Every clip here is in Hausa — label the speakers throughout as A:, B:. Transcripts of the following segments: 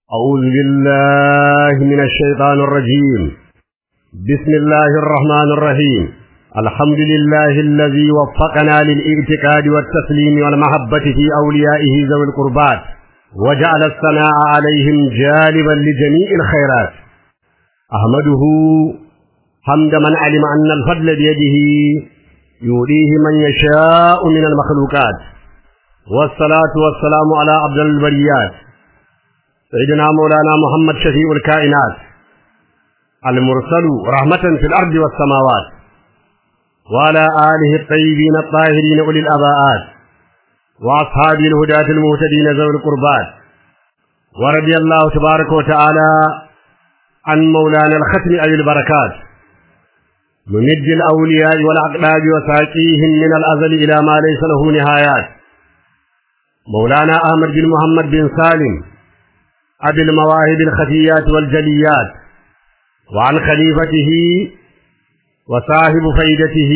A: أعوذ بالله من الشيطان الرجيم. بسم الله الرحمن الرحيم. الحمد لله الذي وفقنا للاعتقاد والتسليم والمحبة في أوليائه ذوي القربات، وجعل الثناء عليهم جالبا لجميع الخيرات. أحمده حمد من علم أن الفضل بيده يؤتيه من يشاء من المخلوقات، والصلاة والسلام على أفضل البريات سيدنا مولانا محمد شفيع الكائنات المرسل رحمة في الأرض والسماوات، وعلى آله الطيبين الطاهرين أولي الأباءات، وأصحاب الهداة المهتدين ذوي القربات. ورضي الله تبارك وتعالى عن مولانا الختم أبي البركات ممد الأولياء والأقداب وساقيهم من الأزل إلى ما ليس له نهايات، مولانا أحمد بن محمد بن سالم أبي المواهب الخفيات والجليات، وعن خليفته وصاحب فيدته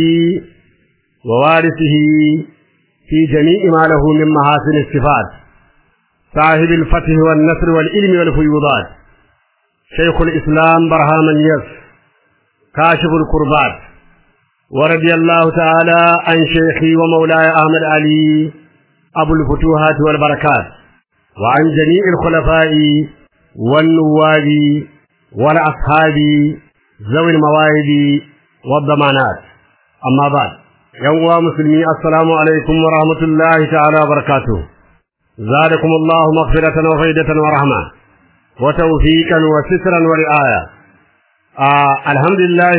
A: ووارثه في جميع ما له من محاسن الصفات، صاحب الفتح والنصر والعلم والفيوضات، شيخ الإسلام برهام يس كاشف الكربات. ورضي الله تعالى عن شيخي ومولاي أحمد علي أبو الفتوحات والبركات، وعن جميع الخلفاء والنواب والأصحاب ذوي المواهب والضمانات. أما بعد، يا مسلمي، السلام عليكم ورحمة الله تعالى وبركاته. زادكم الله مغفرة وفيدة ورحمة وتوفيقا وسترا ورعاية. الحمد لله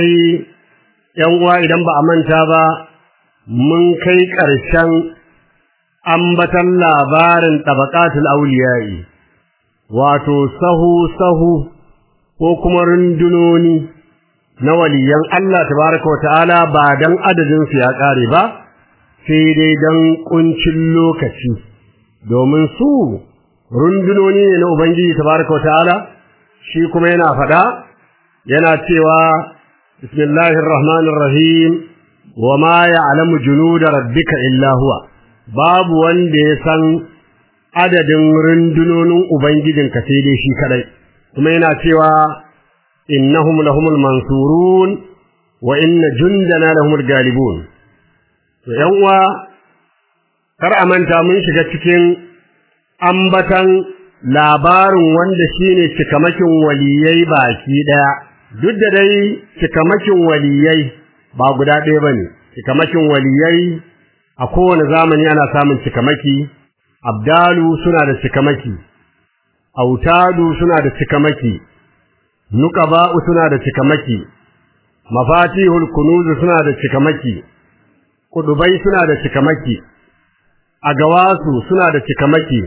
A: يا إذا بأمنتا با من كي كرشان ambatan labarin tabaqatul awliya'i, wato sahu ko kuma rundunoni na waliyan Allah tabaraka wa ta'ala, ba dan adadin su ya kare ba, sai dai dan kuncin lokaci, domin su rundunoni ne na ubangiji tabaraka wa ta'ala. Shi kuma yana fada, yana cewa bismillahir rahmanir rahim, wa ma ya'lamu junuda rabbika illa huwa. Babu wanda ya san adadin rundunonin ubangijinka sai dai shi kadai. Kuma yana cewa innahum lahumul mansurun wa inna jundana lahumul galibun. To yan uwa, kar a manta mun shiga cikin ambatan labarin wanda shine cikamakin waliyai baki daya. Duk da dai cikamakin waliyai ba guda ɗaya bane. Cikamakin waliyai a kowane zamani ana samun cikamaki. Abdalu suna da cikamaki, autadu suna da cikamaki, nuqaba'u suna da cikamaki, mafatihul kunuz suna da cikamaki, kudubai suna da cikamaki, agawasu suna da cikamaki,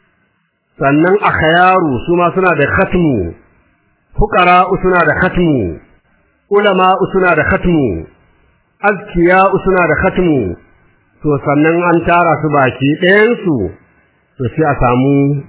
A: sannan akhyaru suma suna da khatmu, fuqara'u suna da khatmu, ulama'u suna da khatmu, azkiya'u suna da khatmu. To sannan an tara su baki ɗayansu, to sai a samu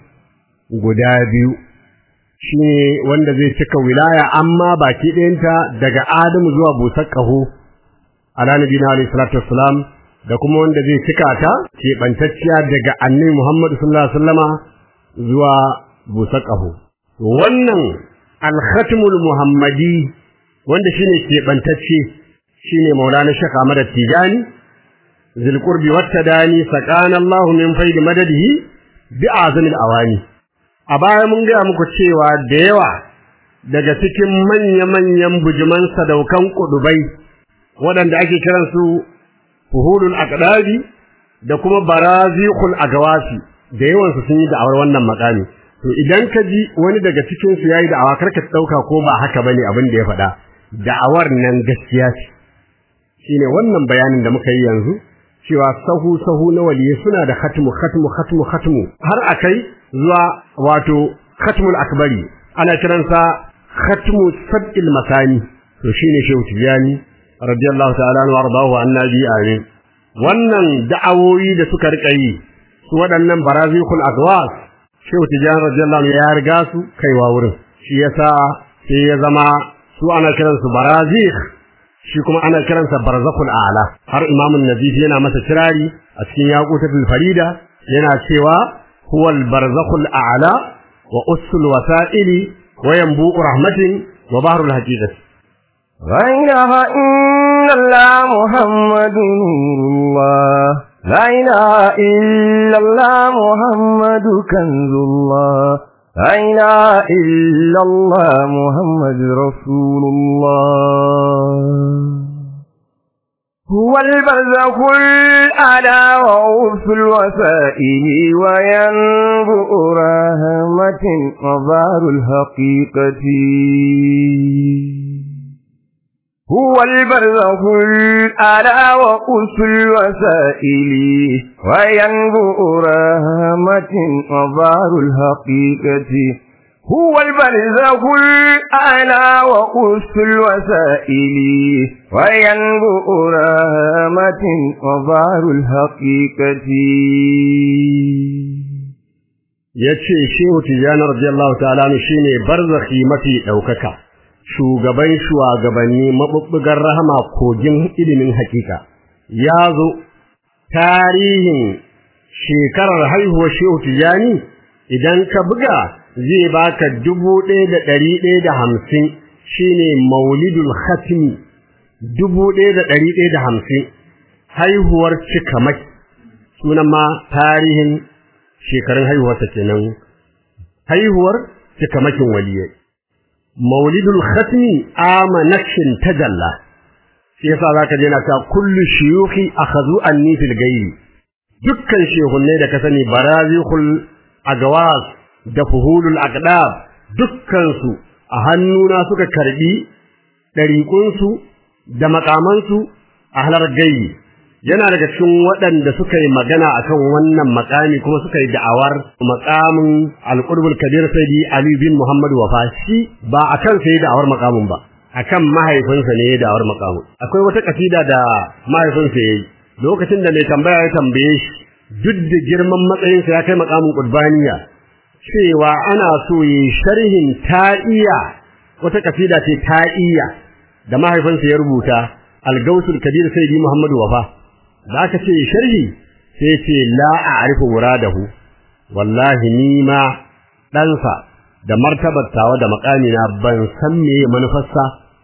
A: guda biyu, shi ne wanda zai cika wilaya amma baki ɗayanta daga Adamu zuwa busar ƙaho ala nabiyina alayhi salatu wassalam, da kuma wanda zai cika ta keɓantacciya daga annabi Muhammad sallallahu alaihi wasallama zuwa busar ƙaho. Wannan al-khatmul muhammadi wanda shine keɓantacce shine Maulana Sheikh Ahmad Tijani zil qurbi wat tadani sakana Allah min faidi madadihi bi azamil awani. A baya mun ga muku cewa da yawa daga cikin manya-manyan bujuman sadaukan kudubai waɗanda ake kiransu fuhulul aqdabi da kuma baraziqul agawasi, da yawan su sun yi da'awar wannan makami. To idan ka ji wani daga cikin su yayi da'awa, karka dauka ko ba haka bane abin da ya faɗa. Da'awar nan gaskiya ce. Shine wannan bayanin da muka yi yanzu, cewa sahu na waliye suna da khatmu har akai zuwa wato khatmul akbari, ana kiransa khatmu sab'il masani. To shine Shehu Tijani radiyallahu ta'ala anhu wardahu annabi amin. Wannan da'awoyi da suka rika yi su waɗannan barazikul adwas, Shehu Tijani radiyallahu anhu ya riga su kaiwa wurin. Shi yasa sai ya zama su ana kiransu barazik, shi kuma ana kiransa barzakul a'la. Har Imam an-Nazifi yana masa kirari a cikin Yaqutatul Farida, yana cewa huwal barzakul a'la وأس الوسائل وينبوء رحمة وبحر الحقيقة.
B: لا إله إلا الله محمد نور الله، لا إله إلا الله محمد كنز الله، لا إله إلا الله محمد رسول الله. هو البرزخ الأعلى وأوف الوسائل وينبوء رحمة وبحر الحقيقة. هو البرزخ الأعلى وأوف الوسائل وينبوء رحمة وبحر الحقيقة. هو البرزخ الأعلى وأوف الوسائل وينبوء رحمة وبحر الحقيقة.
A: yace Shehu Tijani radiyallahu ta'ala shine barzakhi mafi daukaka, shugaban shugabanni, mabubbugar rahama, kogin ilimin hakika. Yazo tarihin shekarar haihuwar Shehu Tijani idan ka buga zai baka 1150, shine Maulidul Khatmi 1150 haihuwar cikamaki, sunan ma tarihin shekarun haihuwarsa kenan, haihuwar cikamakin waliyai. Maulidul Khatmi amanakshin tajalla, shi yasa zaka je na ta kullu shuyukhi akhadhu anni fil ghairi, dukkan shehunne da ka sani, barazikul agwas da fuhulul aqdab, dukkan su a hannuna suka karbi dariqun su da makaman su a halar gayi. Yana daga cikin waɗanda suka yi magana akan wannan makami kuma suka yi da'awar makamin al-Qutbul Kabir Sayyidi Ali bin Muhammad Wafa. Shi ba akan sai da'awar makamin ba, akan mahaifinsa ne ya da'awar makamin. Akwai wata kasida da mahaifinsa yayi lokacin da mai tambaya ya tambaye shi, duk da girman matsayinsa ya kai makamin Qutbaniya, cewa ana so yi sharhin ta'iya, wata kasida ce ta'iya da mahaifinsa ya rubuta, Al-Gausul Kabir Sayyidi Muhammad Wafa. Da aka ce sharhi sai ce la a'rifu muradahu, wallahi ni ma ɗansa da martabar tawa da makamina ban san me manufarsa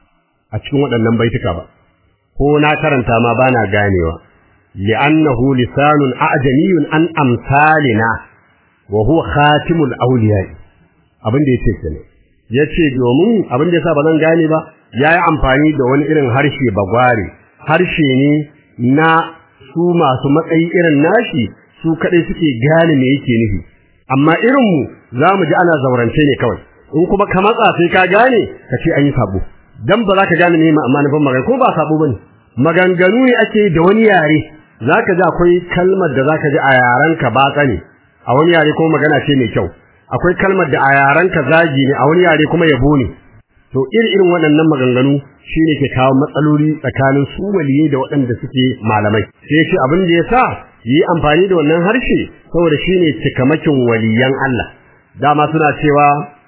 A: a cikin waɗannan baituka ba, ko na karanta ma bana ganewa, li'annahu lisanun a'jamiyyun an amsalina wa huwa khatimul awliya. Abin da yace kenan, yace domin abin da yasa bazan gane ba, yayi amfani da wani irin harshe bagware, harshe ne na su masu matsayi irin nashi, su kadai suke gane me yake nufi, amma irin mu zamu ji ana zaurance ne kawai, in kuma ka matsa sai ka gane ka ce an yi sabo, dan ba za ka gane me amma nufin magana ko ba sabo bane. Maganganu ne ake da wani yare, zaka ji akwai kalmar da zaka ji a yaran ka batsa ne, a wani yare kuma magana ce mai kyau, akwai kalmar da a yaran ka zagi ne, a wani yare kuma yabo ne. To irin waɗannan maganganu shine ke kawo matsaloli tsakanin su waliyai da waɗanda suke malamai. Sai yace abin da yasa yi amfani da wannan harshe saboda shine cikamakin waliyan Allah. Dama suna cewa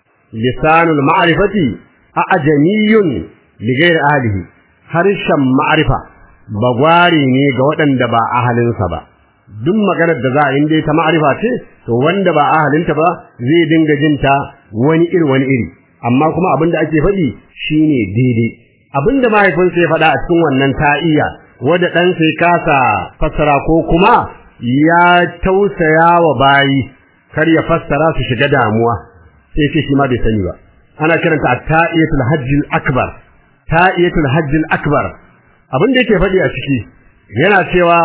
A: lisanul ma'rifati a'jamiyyun li ghairi ahlihi, harshen ma'rifa bagwari ne ga waɗanda ba ahalinsa ba. Duk maganar da za a yi ta ma'rifa ce, to wanda ba ahalinta ba zai dinga jinta wani iri, amma kuma abin da ake faɗi shine daidai. Abin da mahaifinsa ya faɗa a cikin wannan ta'iya, wanda ɗan sai kasa fassara ko kuma ya tausaya wa bayi kar ya fassara su shiga damuwa, sai ce shi ma bai sani ba. Ana kiranta at-ta'iyatul hajjil akbar, ta'iyatul hajjil akbar. Abin da yake faɗi a ciki yana cewa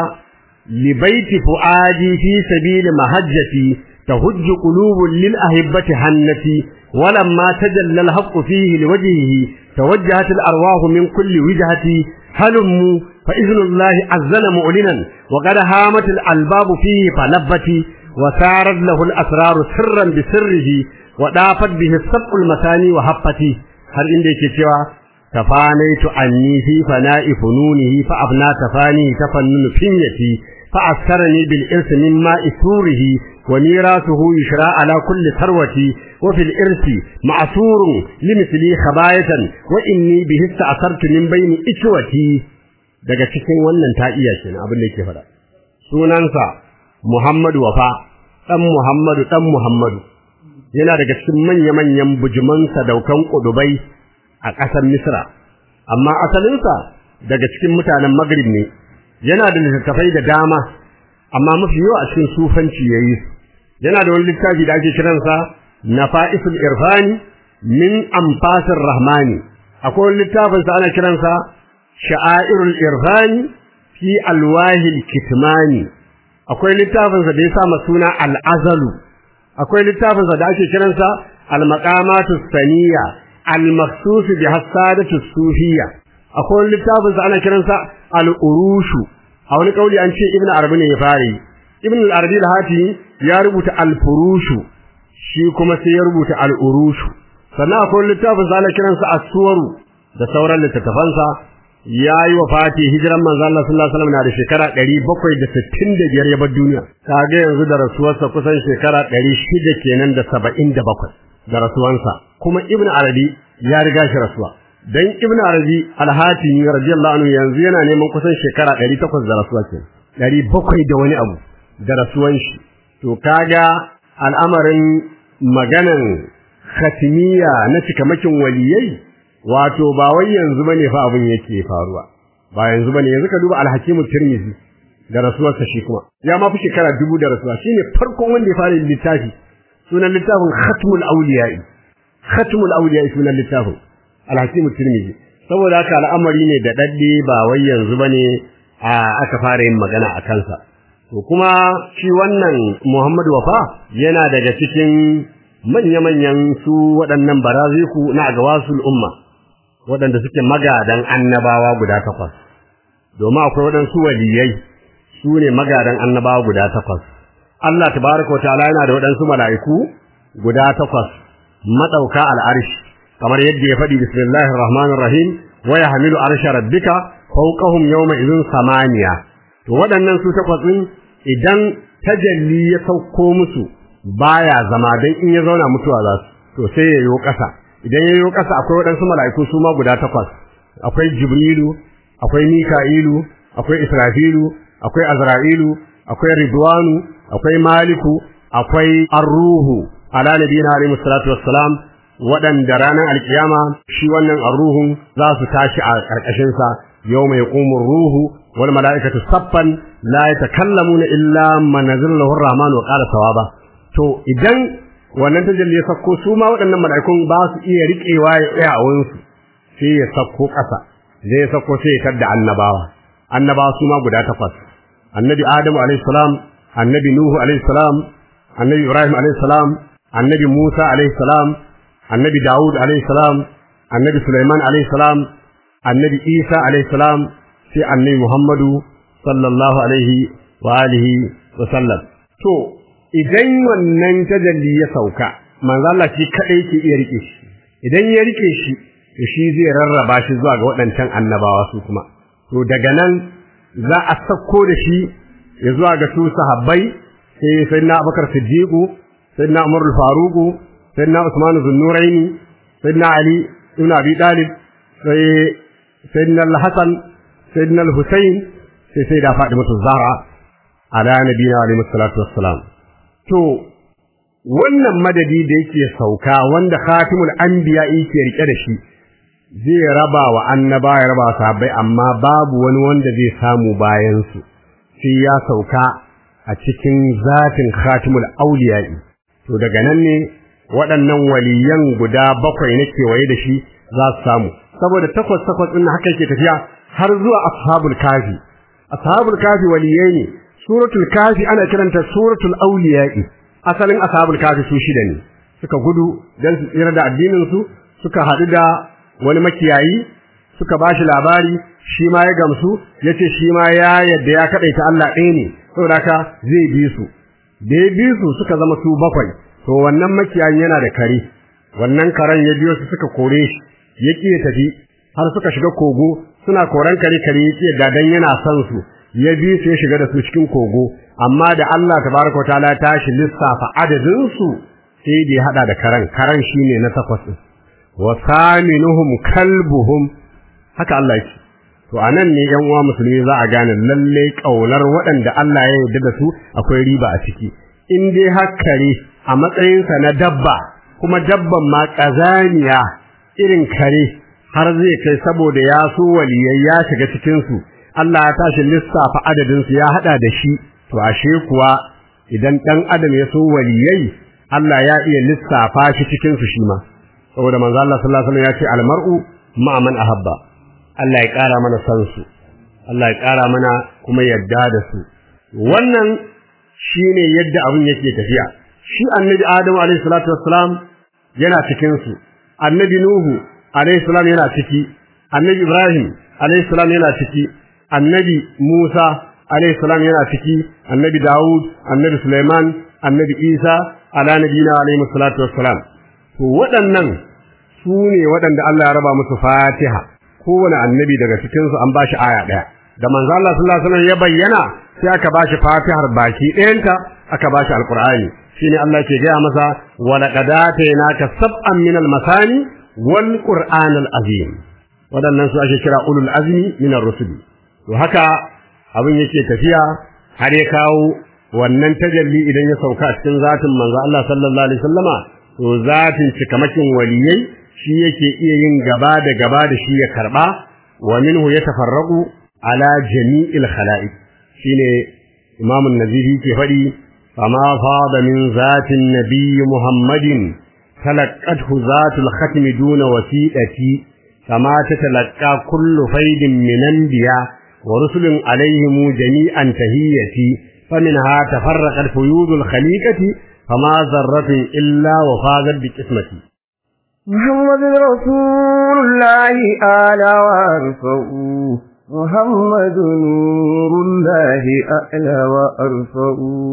A: li baiti fuadi fi sabili mahajjati tahujju qulubul lil ahibbati hannati ولما تجلى الحق فيه لوجهه توجهت الأرواح من كل وجهة هلموا فإذن الله أذن مؤلنا وقد هامت الألباب فيه فلبت وسارت له الأسرار سرا بسره ودافت به السبع المثاني وهبتي. هل عندك سوى تفانيت عني في فناء فنونه فأبنى تفاني تفنن فنيتي فأسرني بالإرث من ماء سوره وميراثه يشرى على كل ثروة وفي الإرث معصور لمثلي خباية وإني به استأثرت من بين إخوتي. daga cikin wannan ta'iya kenan abin da yake fada. Sunansa Muhammadu Wafa, dan Muhammadu yana daga cikin manya-manyan bujuman sadaukan kudubai a ƙasar Misra amma asalinsa daga cikin mutanen Maghrib ne yana da littattafai da dama amma mafi yawa a cikin sufanci yayi yana da wani littafi da ake kiransa Nafa'isul Irfani min Anfasir Rahmani akwai littafin sa ana kiransa Sha'airul Irfani fi Alwahil Kitmani akwai littafin sa da ya sa suna Al-Azalu akwai littafin sa da ake kiransa Al-Maqamatus Saniya Al-Maqsus bi Hasadatus Sufiyya akwai littafin sa ana kiransa Al-Urushu a wani kauli an ce Ibn Arabi ne ya fare Ibn al-Arabi al-Hati ya rubuta Al-Furushu shi kuma sai ya rubuta Al-Urushu sannan akwai littafin sa ana kiransa As-Suwaru da sauran littattafansa yayi wafati hijiran manzo Allah sallallahu alaihi wasallam na da shekara 765 ya bar duniya kage yanzu da rasuwarsa kusan shekara 600 kenan da 77 da rasuwansa kuma Ibn Arabi ya riga shi rasuwa dan Ibn Arabi al-Hatimi radiyallahu anhu yanzu yana neman kusan shekara 800 da rasuwa ce 700 da wani abu da rasuwan shi to kaga al'amarin maganan khatimiya na cikamakin waliyai wato ba wai yanzu bane fa abin yake faruwa ba yanzu bane yanzu ka duba al-Hakim Tirmidhi da rasuwarsa shi kuma ya ma fi shekara 1000 da rasuwa shine farkon wanda ya fara littafi sunan littafin Khatmul Awliya sunan littafin al-Hakim Tirmidhi saboda haka al'amari ne da dadde ba wai yanzu bane aka fara yin magana a kansa to kuma shi wannan Muhammad Wafa yana daga cikin manya-manyan su waɗannan baraziku na agawasul umma waɗanda suke magadan annabawa guda 8 domin akwai waɗansu waliyai su ne magadan annabawa guda 8 Allah tabaraka wa ta'ala yana da waɗansu mala'iku guda 8 madauka al'arshi kamar yadda ya faɗi bismillahir rahmanir rahim wa yahmilu arsha rabbika fawqahum yawma idhin samaniya to waɗannan su 8 din idan tajalli ya sauko musu baya zama dan in ya zauna mutuwa za su to sai yayo ƙasa idan yayo ƙasa akwai waɗansu mala'iku su ma guda 8 akwai Jibrilu akwai Mika'ilu akwai Israfilu akwai Azra'ilu akwai Ridwanu akwai Maliku akwai Ar-Ruhu ala nabiyina alayhi salatu wassalam waɗanda ranar alkiyama shi wannan Ar-Ruhun za su tashi a karkashin sa yawma yaqumu ar-ruhu wal mala'ikatu saffan la yatakallamuna illa man nazzalahu ar-rahman wa qala sawaba to idan wannan tajalli ya sako su ma waɗannan mala'ikun ba su iya riƙewa ya tsaya a wurin su sai ya sako ƙasa zai sako sai ya tadda annabawa su ma guda 8 annabi Adamu alayhi salam annabi Nuhu alayhi salam annabi Ibrahim alayhi salam annabi Musa alayhi salam annabi Dawud alayhi salam annabi Sulaiman alayhi salam annabi Isa alayhi salam sai annabi Muhammadu sallallahu alaihi wa alihi wa sallam to idan wannan tajalli ya sauka manzo Allah shi kadai ke iya rike shi idan ya rike shi to shi zai rarraba shi zuwa ga waɗancan annabawa su kuma to daga nan za a sako da shi ya zuwa ga su sahabbai sai sayyidina Abubakar Siddiq sayyidina Umar al-Faruq sayyidina Usman az-Nuraini sayyidina Ali ibn Abi Talib sai sayyidina al-Hasan sayyidina al-Husayn sai sayyida Fatimah az-Zahra ala nabiyina alayhi salatu wassalam to wannan madadi da yake sauka wanda khatimul anbiya yake rike da shi zai raba wa annaba ya raba sahabbai amma babu wani wanda zai samu bayan su sai ya sauka a cikin zatin khatimul awliya to daga nan ne waɗannan waliyan guda 7 na kewaye da shi za su samu saboda 8 din haka yake tafiya har zuwa ashabul kafi waliyai ne suratul kafi ana kiranta suratul awliya asalin ashabul kafi su 6 ne suka gudu dan su tsira da addinin su suka hadu da wani makiyayi suka bashi labari shi ma ya gamsu yace shi ma ya yadda ya kadaita Allah ɗaya ne saboda haka zai bi su da ya bi su suka zama su 7 to wannan makiyayin yana da kare wannan karen ya biyo su suka kore shi ya kiye tafi har suka shiga kogo suna koran kare yake da dan yana son su ya bi su ya shiga da su cikin kogo amma da Allah tabaaraka ta'ala tashi lissafa adadin su sai da ya hada da karan shine na 8 wa saminuhum kalbuhum haka Allah yake to anan ne yan uwa musulmi za a gane lalle kaunar waɗanda Allah ya yarda da su akwai riba a ciki in dai hakkare a matsayinsa na dabba kuma dabban ma ƙazaniya irin kare har zai kai saboda ya so waliyai ya shiga cikin su Allah ya tashi lissafa adadin su ya hada da shi to ashe kuwa idan dan adam ya so waliyai Allah ya iya lissafa shi cikin su shi ma saboda manzo Allah sallallahu alaihi wasallam ya ce almar'u ma'a man ahabba Allah ya kara mana san su Allah ya kara mana kuma yadda da su wannan shine yadda abin yake tafiya shi annabi Adam alaihi salatu wassalam yana cikin su annabi Nuhu alaihi salam yana ciki annabi Ibrahim alaihi salam yana ciki annabi Musa alaihi salam yana ciki annabi Dawud annabi Sulaiman annabi Isa ala nabiyina alaihi salatu wassalam to waɗannan su ne waɗanda Allah ya raba musu Fatiha kowane annabi daga cikin su an bashi aya ɗaya da manzo Allah sallallahu alaihi wasallam ya bayyana sai aka bashi Fatihar baki ɗayanta aka bashi alqur'ani shine Allah ke gaya masa wa laqad atainaka sab'an minal masani wal qur'anal azim wadannan su ake kira ulul azmi minar rusuli to haka abin yake tafiya har ya kawo wannan tajalli idan ya sauka cikin zatin manzo Allah sallallahu alaihi wasallama to zatin cikamakin waliyai shi yake iya yin gaba da shi ya karba wa minhu yatafarraqu ala jami'il khalaiq shine Imam an-Nazifi ke fadi fama fada min zatin nabiy Muhammadin talaqathu zatul khatim duna wasiqati kama tatalaqqa kullu faidin min anbiya wa rusulun alaihim jami'an tahiyyati faminha tafarraqat fuyudul khaliqati fama zarratin illa wa fazat bi qismati
B: محمد رسول الله أعلى وأرفع محمد نور الله أعلى وأرفع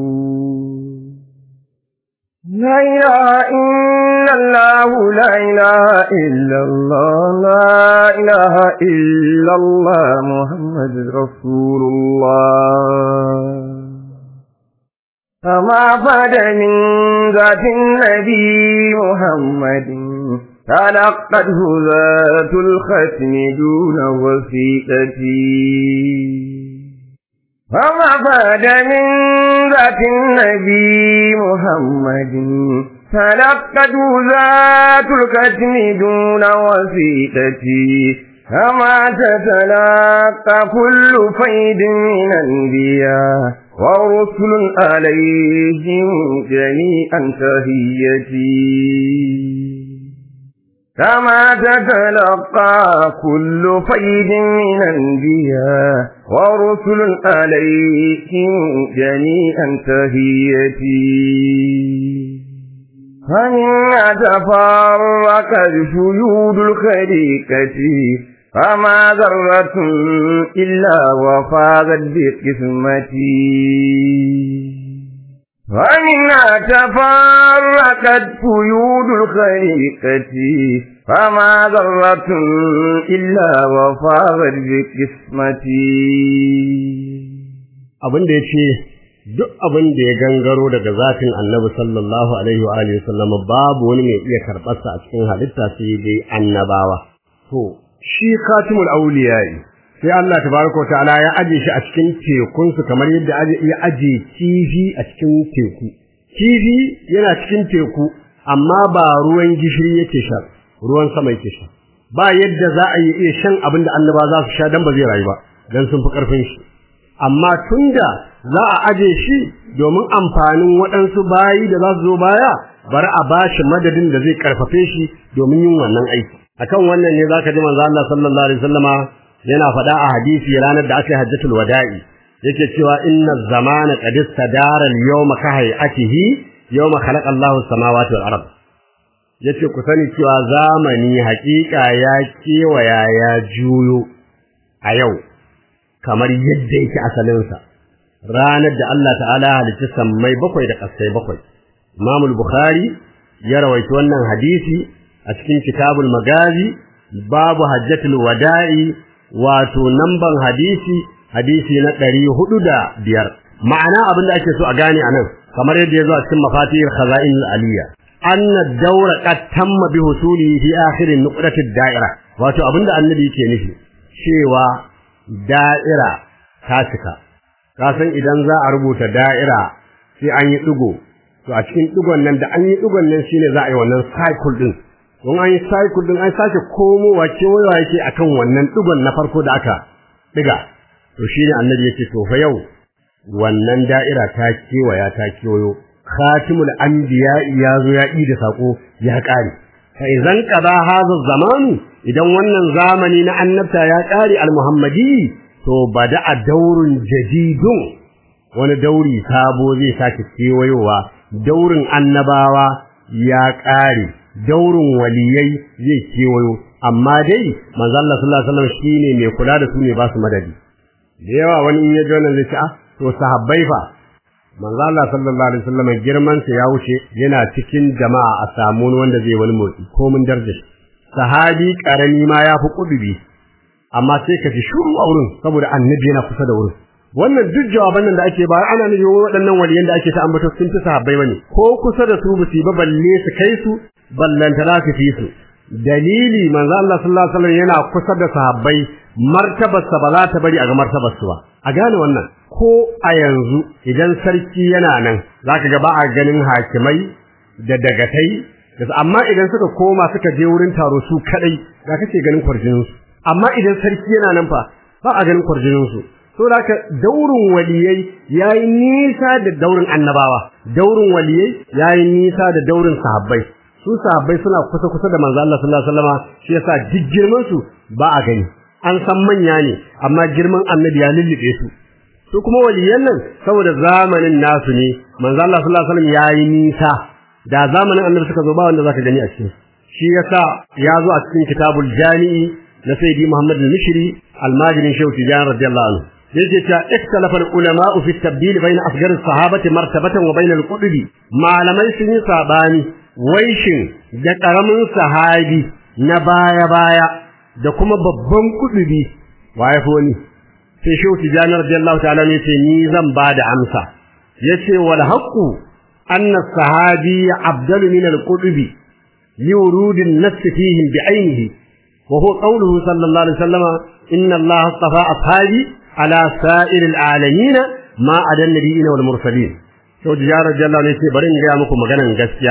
B: لا إله إلا الله لا إله إلا الله لا إله إلا الله محمد رسول الله فما فاد من ذات النبي محمد تلقته ذات الختم دون وثيقتي فما فاد من ذات النبي محمد تلقته ذات الختم دون وثيقتي كما تتلقى كل فيد من أنبياء ورسل عليهم جميعا تحيتي كما تتلقى كل فيد من أنبياء ورسل عليهم جميعا تحيتي فمن تفرقت شيود الخليقة فما ذرة إلا وفاضت بقسمتي ومنها تفرقت قيود الخليقة فما ذرة إلا وفاضت بقسمتي
A: abin da yace duk abin da ya gangaro daga zatin Annabi sallallahu alaihi wa alihi wasallam babu wani mai iya karbar sa a cikin halitta sai dai annabawa to shi khatimul awliya'i sai Allah tabaaraka wa ta'ala ya aje shi a cikin tekun su kamar yadda ya aje kifi a cikin teku kifi yana cikin teku amma ba ruwan gishiri yake sha ruwan sama yake sha ba yadda za a yi iya shan abin da annaba za su sha dan ba zai rayu ba dan sun fi karfin shi amma tunda za a aje shi domin amfanin waɗansu bayi da za su zo baya bari a bashi madadin da zai karfafe shi domin yin wannan aiki akan wannan ne zaka ji manzo Allah sallallahu alaihi wasallama yana faɗa a hadisi ranar da aka yi hajjatul wada'i yake cewa inna zamana qad istadara al-yawma ka hay'atihi yawma khalaqa Allahu as-samawati wal ard yace ku sani cewa zamani haƙiƙa ya kewaya ya juyo a yau kamar yadda yake asalin sa ranar da Allah ta'ala halitta sammai bakwai da ƙasai bakwai Imam al-Bukhari ya rawaito wannan hadisi a cikin kitabul magazi babu hajjatul wada'i wato namban hadisi na 405 ma'ana abinda ake so a gane anan kamar yadda yazo a cikin mafatihul khaza'in al-aliyya anna ad-dawra qad tamma bi husuli fi akhir nuqrati ad-da'ira wato abinda annabi yake nufi cewa da'ira ta cika kasan idan za a rubuta da'ira sai an yi digo to a cikin digon nan da an yi digon nan shine za a yi wannan cycle din don an yi cycle din an sake komowa kewayewa yake akan wannan digon na farko da aka diga to shine annabi yake to fa yau wannan da'ira ta kewaya ta kewayo khatimul anbiya ya zo ya yi da sako ya kare fa idan qada hadha zamanu idan wannan zamani na annabta ya kare al-muhammadi to bada daurun jadidun wani dauri sabo zai sake kewayowa daurin annabawa ya kare daurin waliyai zai kewayo amma dai manzo Allah sallallahu alaihi wasallam shine mai kula da su ne ba su madadi da yawa wani in ya ji wannan zai ce to sahabbai fa manzo Allah sallallahu alaihi wasallam girman sa ya wuce yana cikin jama'a a samu wanda zai wani motsi ko mun darje sahabi karami ma ya fi kudubi amma sai ka ji shuru a wurin saboda annabi yana kusa da wurin wannan duk jawaban nan da ake ba ana nufin waɗannan waliyan da ake ta ambata sun fi sahabbai bane ko kusa da su bisi ba balle su kai su ballantana su fi su dalili manzo Allah sallallahu alaihi wasallam yana kusa da sahabbai martabarsa ba za ta bari a ga martabarsu ba a gane wannan ko a yanzu idan sarki yana nan zaka ga ba a ganin hakimai da dagatai amma idan suka koma suka je wurin taro su kadai za ka ce ganin kwarjinin su amma idan sarki yana nan fa ba a ganin kwarjinin su to haka daurin waliyai yayi nisa da daurin annabawa daurin waliyai yayi nisa da daurin sahabbai su sahabbai suna kusa da manzo Allah sallallahu alaihi wasallam shi yasa duk girman su ba a gani an san manya ne amma girman annabi ya lullube su su kuma waliyan nan saboda zamanin nasu ne manzo Allah sallallahu alaihi wasallam yayi nisa da zamanin annabi suka zo ba wanda zaka gani a cikin shi yasa ya zo a cikin kitabul jami'i na sayyidi Muhammad al-Mishri al-Majrin Shaykh Tijan radiyallahu anhu yake cewa ikhtalafa al-ulama fi at-tabdil bayna asghar as-sahabati martabatan wa bayna al-qudbi malamai sun yi sabani waishin da karamin sahabi na baya da kuma babban kudubi waye fa wani sai Shehu Tijani radiyallahu ta'ala ne ce ni zan bada amsa yace wal haqqu anna sahabi afdalu min al-qudubi li wurud an-nass fihim bi'aynihi wa huwa qawluhu sallallahu alaihi wasallam inna Allah astafa ashabi ala sa'ir al-alamin ma adan nabiyina wal mursalin Shehu Tijani radiyallahu ne ce bari in ga muku maganan gaskiya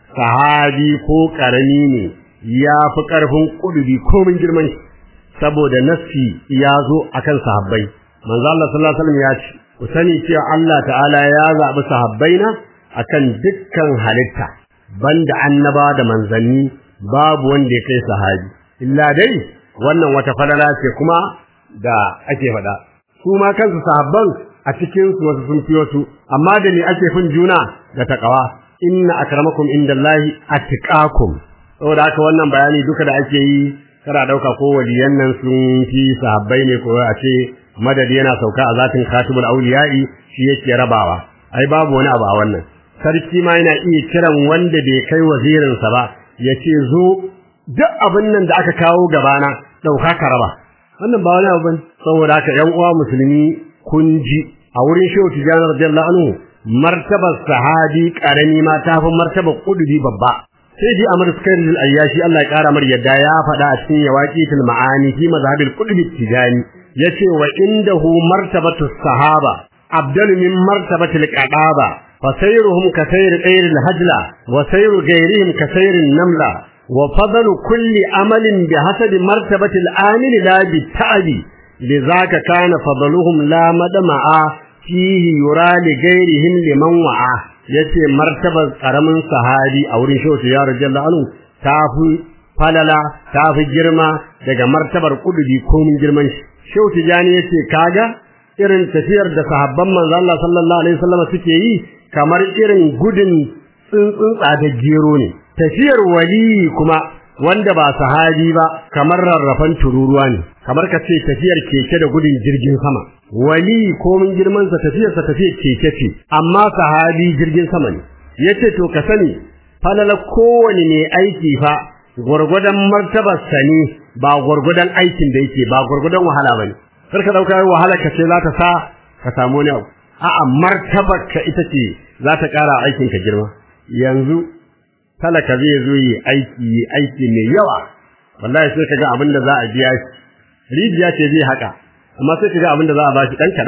A: sahabi ko karami ne ya fi ƙarfin ƙudubi komin girman shi saboda nassi ya zo akan sahabbai manzo Allah sallallahu alaihi wasallam ya ce ku sani cewa Allah ta'ala ya zabi sahabbaina akan dukkan halitta banda annaba da manzanni babu wanda ya kai sahabi illa dai wannan wata falala ce kuma da ake faɗa su ma kansu sahabban a cikin su wasu sun fiyo su amma da ni ake fin juna da takawa inna akramakum indallahi atqakum saboda haka wannan bayani duka da ake yi kada dauka ko waliyan nan sun fi sahabbai ne ko a ce madadi yana sauka a zatin katibul auliya'i shi yake rabawa ai babu wani abu a wannan sarki ma yana iya kiran wanda bai kai wazirin sa ba yace zo duk abin nan da aka kawo gabana dauka ka raba wannan ba wani abu bane saboda haka yan uwa musulmi kun ji a wurin Shehu Tijani radiyallahu anhu martabar sahabi karami ma ta fi martabar kudubi babba sai ji Amr Sukari al-Ayyashi Allah ya kara mar yadda ya faɗa a cikin yawaqitul ma'ani fi mazhabil qudbi tijani yace wa indahu martabatu sahaba abdal min martabatil qadaba fa sayruhum ka sayr ayr al-hajla wa sayru ghayrihim ka sayr an-namla wa fadlu kulli amalin bihasabi martabatil amil la bi-ta'bi lidhaka kana fadluhum la madma'a fihi yura li ghayrihim liman wa'a yace martabar karamin sahabi a wurin Shehu ya radiyallahu anhu tafi falala tafi girma daga martabar kudubi komin girman shi Shehu Tijani yace kaga irin tafiyar da sahabban manzo Allah sallallahu alaihi wasallam suke yi kamar irin gudun tsuntsun da gero ne tafiyar wali kuma wanda ba sahabi ba kamar rarrafan tururuwa ne kamar kace tafiyar keke da gudun jirgin sama wali komin girman sa tafiyar keke ce amma sahabi jirgin sama ne yace to ka sani falala kowani ne aiki fa gurgudan martabar sani ba gurgudan aikin da yake ba gurgudan wahala bane kar ka dauka wahala kace za ta sa ka samu ne a'a martabar ka ita ce za ta kara aikin ka girma yanzu talaka zai zo yi aiki mai yawa wallahi sai kaga abin da za a biya shi rijiya ce zai haka amma sai kaga abin da za a bashi dan kadan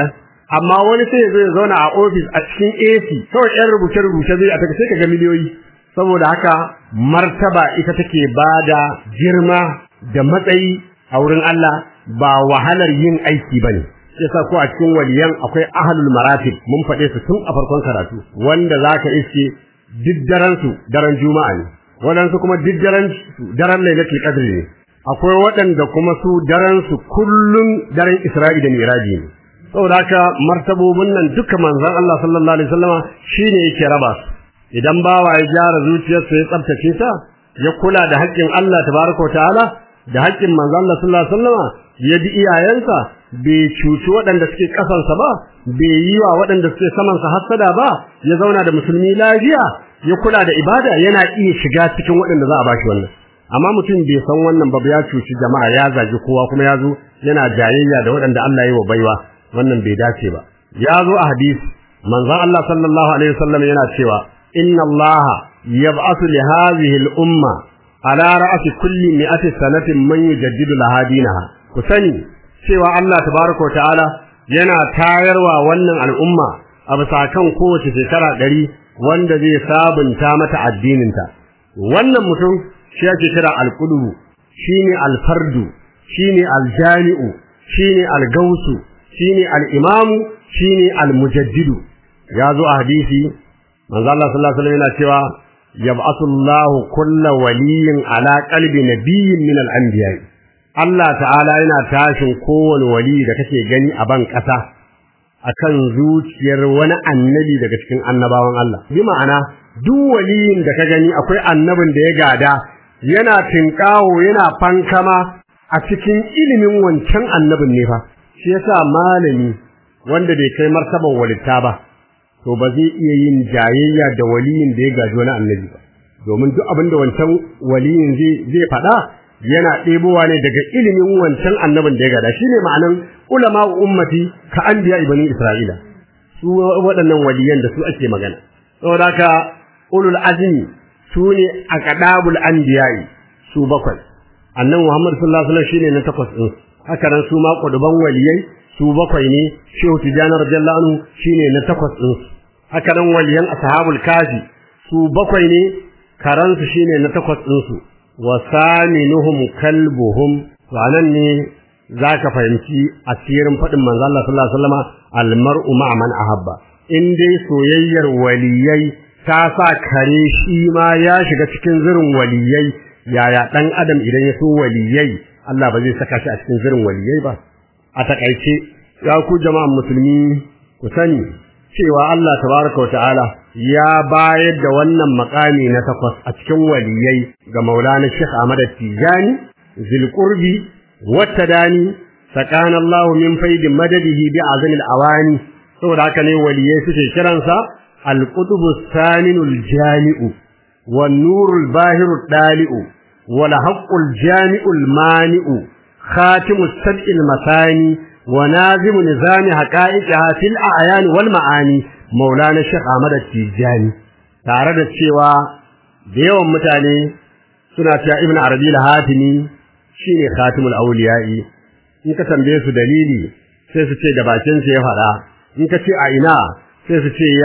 A: amma wani sai ya zo ya zauna a office a cikin AC kawai ɗan rubuce zai a sai ka ga miliyoyi. Saboda haka martaba ita take bada girma da matsayi a wurin Allah, ba wahalar yin aiki bane. Yasa ko a cikin waliyan akwai ahlul maratib, mun faɗe su tun a farkon karatu, wanda zaka iske duk daren juma'a ne, waɗansu kuma duk daren lailatul qadr ne, akwai waɗanda kuma su daren su kullun daren Isra'i da Miraji ne. Saboda haka martabobin nan duka manzon Allah sallallahu alaihi wasallama shine yake raba su. Idan bawa ya gyara zuciyarsa ya tsaftace ta, ya kula da haƙƙin Allah tabaraka wa ta'ala da haƙƙin manzon Allah sallallahu alaihi wasallama, ya bi iyayensa, bai cuci waɗanda suke ƙasansa ba, bai yi wa waɗanda suke samansa hassada ba, ya zauna da musulmi lafiya, ya kula da ibada, yana iya shiga cikin waɗanda za a bashi wannan. Amma mutum bai san wannan ba, ya cuci jama'a, ya zagi kowa, kuma ya zo yana jayayya da waɗanda Allah ya yi wa baiwa, wannan bai dace ba. Ya zo a hadisi manzon Allah sallallahu alaihi wasallam yana cewa inna Allah yab'athu li hadhihi al-umma ala ra'si kulli mi'ati sanatin man yujaddidu laha dinaha. Ku sani cewa Allah tabaraka wa ta'ala yana tayarwa wannan al'umma a bisa kan kowace shekara 100 wanda zai sabunta mata addininta. Wannan mutum shi ake kira al-qulubu, shine al-fardu, shine al-jami'u, shine al-gausu, shine al-imamu, shine al-mujaddidu. Ya zo a hadisi manzo Allah sallallahu alaihi wasallam yana cewa yab'athu Allahu kullu waliyyin ala qalbi nabiyyin min al-anbiya. Allah ta'ala yana tashin kowane wali da kake gani a ban kasa akan zuciyar wani annabi daga cikin annabawan Allah. Bi ma'ana duk waliyin da ka gani akwai annabin da ya gada, yana tinkawo, yana fankama a cikin ilimin wancan annabin ne fa. Shi yasa malami wanda bai kai martaban walitta ba, to ba zai iya yin jayayya da waliyin da ya gaji wani annabi ba, domin duk abin da wancan waliyin zai faɗa yana ɗebowa ne daga ilimin wancan annabin da ya gada. Shine ma'anan ulama ummati ka anbiya ibani Isra'ila, su waɗannan waliyan da su ake magana. Saboda haka ulul azmi su ne aqdabul anbiya'i, su 7. Annabi Muhammad sallallahu alaihi wasallam shine na 8 din. Haka nan su ma kuduban waliyai su 7 ne. Shehu Tijani radiyallahu anhu shine na 8 din. Haka nan waliyan ashabul kafi su 7 ne, karansu shine na 8 din su. Wasaminuhum kalbuhum. To anan ne zaka fahimci asirin fadin manzo Allah sallallahu alaihi wasallam almar'u ma'a man ahabba. In dai soyayyar waliyai ta sa kare shi ma ya shiga cikin zirin waliyai, yaya dan adam idan ya so waliyai Allah ba zai saka shi a cikin zirin waliyai ba? A takaice ya ku jama'an musulmi, ku sani cewa Allah tabaraka wa ta'ala ya bayar da wannan makami na 8 a cikin waliyai ga Maulana Sheikh Ahmad Tijani Zulqurbi wattadani sakana Allah min faidi madadihi bi azmil awani. Saboda haka ne waliyai suke kiransa al-qutbu saminul jami'u wan nurul bahirud dali'u wal haqqul jami'ul mani'u khatimus sab'il masani wa nazimu nizami haqa'iqiha fil a'yan wal ma'ani Maulana Sheikh Ahmad Tijani. Tare da cewa da yawan mutane suna cewa Ibn Arabi al-Hatimi shine khatimul awliya'i, in ka tambaye su dalili sai su ce da bakin sa ya fada, in ka ce a ina sai su ce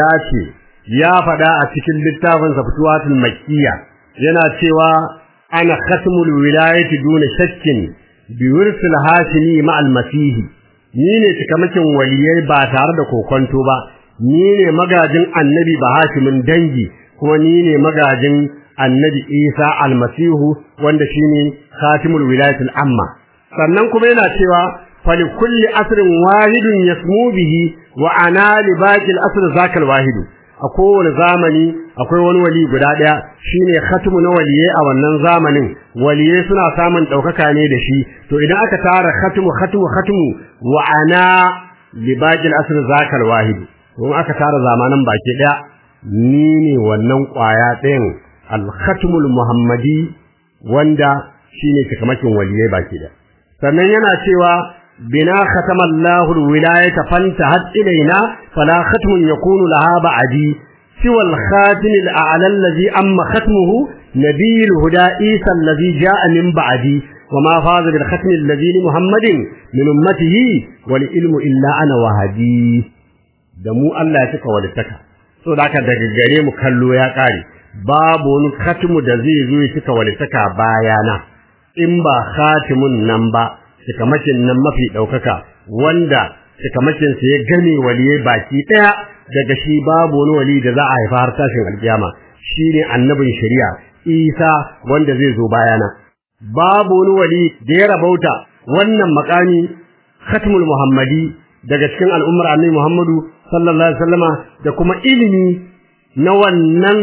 A: ya fada a cikin littafin sa Futuhatul Makkiyya, yana cewa ana khatimul wilayati duna shakkin bi wirsil hasimi ma'al masih. Ni ne cikamakin waliyai ba tare da kokonto ba, ni ne magajin annabi ba hashimin dangi, kuma ni ne magajin annabi Isa almasihu wanda shine khatimul wilayatul amma. Sannan kuma yana cewa fali kulli asrin wahidun yasmu bihi wa ana li baqil asr zakal wahidu. A kowane zamani akwai wani wali guda daya shine khatimu na waliyai a wannan zamanin. Waliyai suna samun daukaka ne da shi. To idan aka tara khatimu wa ana li baqil asr zakal wahidu, to aka tara zamanan baki daya ni ne wannan kwaya ɗayan al-khatimul muhammadi wanda shine cikamakin waliyai baki daya. Sannan yana cewa bina khatama Allahu al-wilayata fantahat ilayna fala khatmun yakunu laha ba'di siwa al-khatim al-a'la alladhi amma khatmuhu nabiyul huda Isa alladhi ja'a min ba'di وما فاز بالختم الذي لمحمد من أمته والعلم إلا أنا وهدي دمو الله يتكى ولتكى so da aka daga gare mu kallo ya kare babu wani khatimu da zai zo ya cika walitaka bayana in ba khatimun nan ba cikamakin nan mafi daukaka wanda cikamakin sa ya gane waliyai baki daya daga shi babu wani wali da za a haifa har tashin alkiyama shine annabin shari'a Isa wanda zai zo bayana babu wani wali da ya rabauta wannan makami khatmul muhammadi daga cikin al'ummar annabi Muhammadu sallallahu alaihi wasallama da kuma ilimi na wannan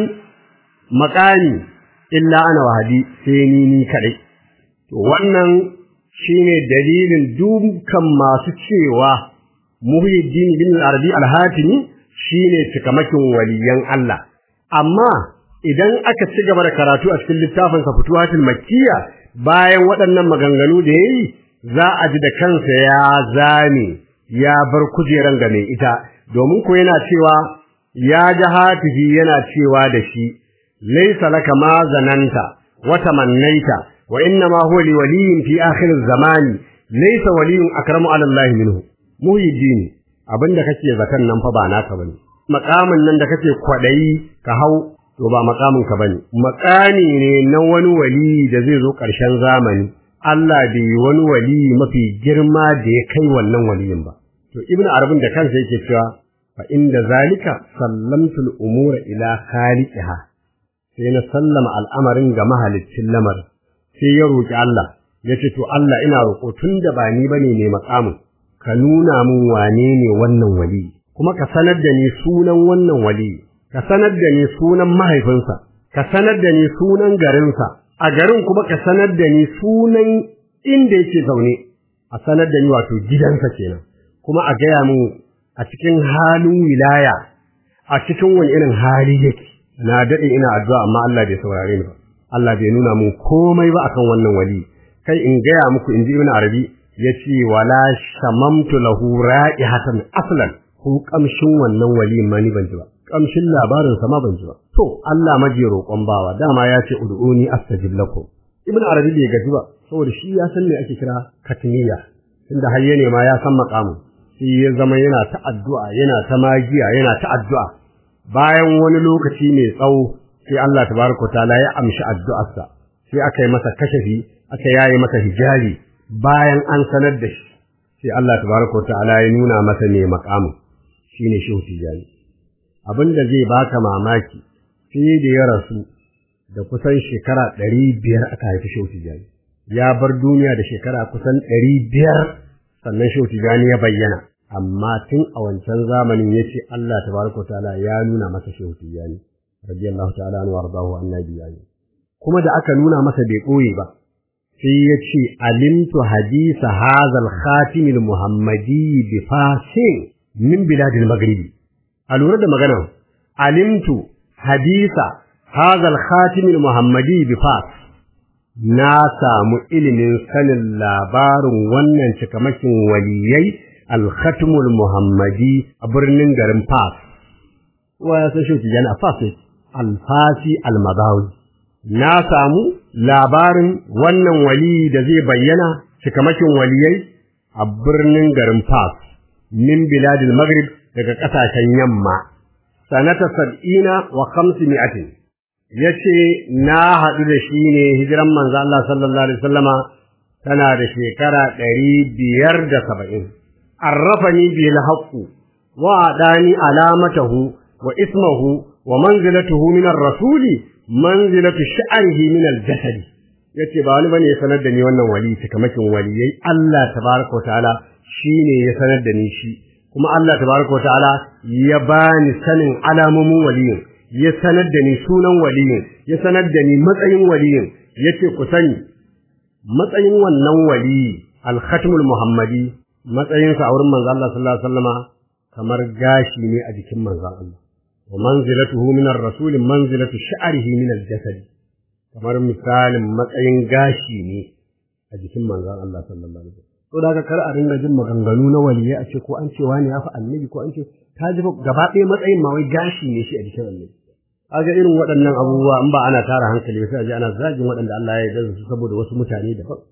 A: makami illa ana wahadi sai ni kadai to wannan shine dalilin dukkan masu cewa Muhyiddin bin Arabi al-Hatimi shine cikamakin waliyan Allah amma idan aka ci gaba da karatu a cikin littafin sa Futuhatul Makkiyya bayan waɗannan maganganu da yayi za a ji da kansa ya zame ya bar kujeran ga mai ita domin ko yana cewa ya ji hatifi yana cewa da shi laysa laka ma zananta wa tamannaita wa inna ma huwa li waliyyin fi akhir az-zamani laysa waliyyun akramu ala Allah minhu Muhyiddin abinda kake zakan nan fa ba naka bane makamin nan da kake kwadayi ka hau to ba makamin ka bane makami ne na wani wali da zai zo ƙarshen zamani Allah bai wani wali mafi girma da ya kai wannan waliyin ba to ibnu arabin da kansa yake cewa fa inda zalika sallamtu al-umura ila khaliqiha sai na sallama al'amarin ga mahaliccin lamar sai ya roki Allah yace to Allah ina roko tunda ba ni bane ne makamin ka nuna min wane ne wannan wali kuma ka sanar da ni sunan wannan wali ka sanar da ni sunan mahaifinsa ka sanar da ni sunan garinsa a garin kuma ka sanar da ni sunan inda yake zaune a sanar da ni wato gidansa kenan kuma a gaya min a cikin halin wilaya a cikin wani irin hali yake na dade ina addu'a amma Allah bai saurare ni ba Allah bai nuna min komai ba akan wannan wali kai in gaya muku inji Ibn Arabi yace wala shamamtu lahu ra'ihatan aslan ko kamshin wannan wali ma ni ban ji ba kamshin labarin sa ma ban ji ba to Allah maje roƙon bawa dama ya ce ud'uni astajib lakum Ibn Arabi bai gaji ba saboda shi ya san me ake kira katmiya tunda hayye ne ma ya san maqamu shi ya zama yana ta addu'a yana ta magiya yana ta addu'a bayan wani lokaci mai tsawo sai Allah tabaraka taala ya amshi addu'arsa sai aka yi masa kashafi aka yaye masa hijabi bayan an sanar da shi sai Allah tabaraka taala ya nuna masa ne maqamu shine shehu tijani abinda zai baka mamaki sai da ya rasu da kusan shekara 500 aka haifi shehu tijani ya bar duniya da shekara kusan 500 sannan shehu tijani ya bayyana amma tun a wancan zamanin yace Allah tabaraka taala ya nuna masa shehu tijani radiyallahu ta'ala anhu wardahu annabi yani kuma da aka nuna masa bai koyi ba sai yace alimtu hadisa hadha al-khatim al-muhammadi bi fasin min bilad al-maghribi alura da magana alimtu hadisa hadha al-khatim al-muhammadi bi fas na samu ilimin sanin labarin wannan cikamakin waliyai al-khatim al-muhammadi a birnin garin Fas wa ya san shi jana Fas al-Fasi al-Madawi na samu labarin wannan wali da zai bayyana cikamakin waliyai a birnin garin Fas min biladil maghrib daga kasashen yamma sanata 70 wa 500 yace na hadu da shi ne hijiran manzo Allah sallallahu alaihi wasallama tana da shekara 570 arrafani bil haqq wa adani alamatahu wa ismuhu wa manzilatuhu min ar-rasul manzilatu sha'rihi min al-jasad yace ba wani bane ya sanar da ni wannan wali cikamakin waliyai Allah tabaaraka wa ta'ala shine ya sanar da ni shi kuma Allah tabaaraka wa ta'ala ya bani sanin alamomin waliyin ya sanar da ni sunan waliyin ya sanar da ni matsayin waliyin yace ku sani matsayin wannan wali al-khatmul muhammadi matsayin sa a wurin manzo Allah sallallahu alaihi wasallama kamar gashi ne a jikin manzon Allah wa manzilatuhu min ar-rasul manzilatu sha'rihi min al-jasad kamar misalin matsayin gashi ne a jikin manzon Allah sallallahu alaihi wasallam to daga kar a ringa jin maganganu na waliyai a ce ko an ce wani ya fi annabi ko an ce ta ji gaba ɗaya matsayin ma wai gashi ne shi a jikin annabi kaga irin waɗannan abubuwa in ba ana tara hankali sai a ji ana zagin waɗanda Allah ya yarda su saboda wasu mutane daban